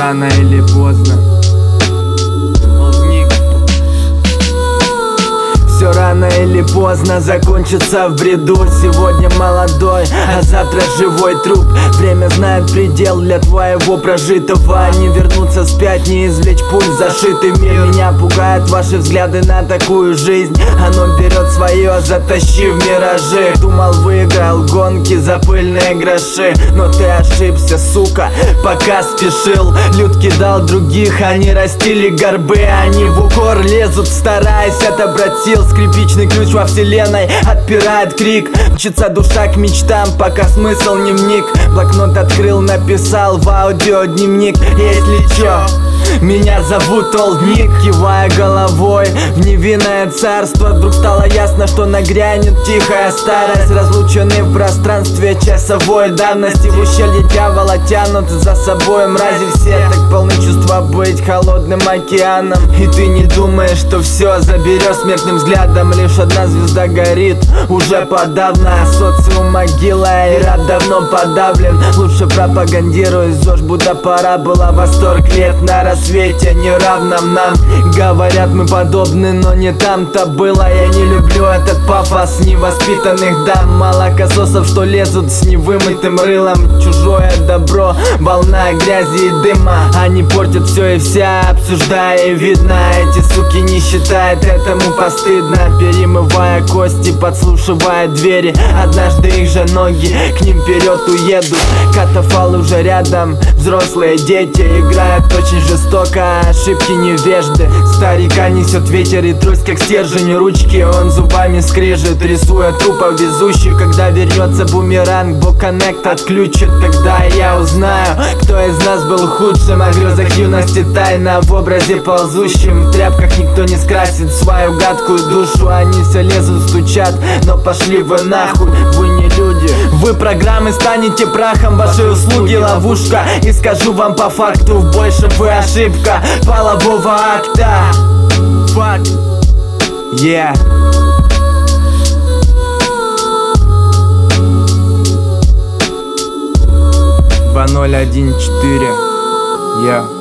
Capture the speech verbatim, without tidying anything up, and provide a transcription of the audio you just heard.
рано или поздно. Все рано или поздно закончится в бреду. Сегодня молодой, а завтра живой труп. Время знает предел для твоего прожитого. Не вернуться вспять, не извлечь пульс зашитый мир. Меня пугают ваши взгляды на такую жизнь. Оно берет свое, затащив миражи. Думал, выиграл гонки за пыльные гроши, но ты ошибся, сука, пока спешил. Люд кидал других, они растили горбы. Они в укор лезут, стараясь отобрать сил. Скрипичный ключ во вселенной отпирает крик. Мчится душа к мечтам, пока смысл не вник. Блокнот открыл, написал в аудио дневник. Если чё, меня зовут Олдник. Кивая головой в невинное царство, вдруг стало ясно, что нагрянет тихая старость. Разлученные в пространстве часовой давности, в ущелье дьявола тянут за собой мрази. Все так полны чувства быть холодным океаном. И ты не думаешь, что все заберешь смертным взглядом. Лишь одна звезда горит, уже подавно. Социум могила, и раб давно подавлен. Лучше пропагандируй ЗОЖ, будто пора была. Восторг лет на рассвете неравном нам. Говорят, мы подобны, но не там-то было. Я не люблю этот пафос невоспитанных дам. Молокососов, что лезут с невымытым рылом. Чужое добро, волна грязи и дыма. Они портят все и вся, обсуждая, и видно. Эти суки не считают этому постыдно. Перемывая кости, подслушивая двери. Однажды их же ноги к ним вперед уедут. Катафал уже рядом, взрослые дети играют очень жестоко, ошибки невежды. Старика несет ветер и трость, как стержень ручки. Он зубами скрежет, рисуя трупов везущих. Когда вернется бумеранг, бок-коннект отключит. Тогда я узнаю, кто из нас был худшим. О грезах юности тайна в образе ползущем. В тряпках никто не скрасит свою гадкую душу. Они все лезут, стучат, но пошли вы нахуй. Вы не люди, вы программы, станете прахом. Ваши услуги ловушка. И скажу вам по факту, больше вы ошибка полового акта. Fuck, yeah. два ноль один четыре, yeah.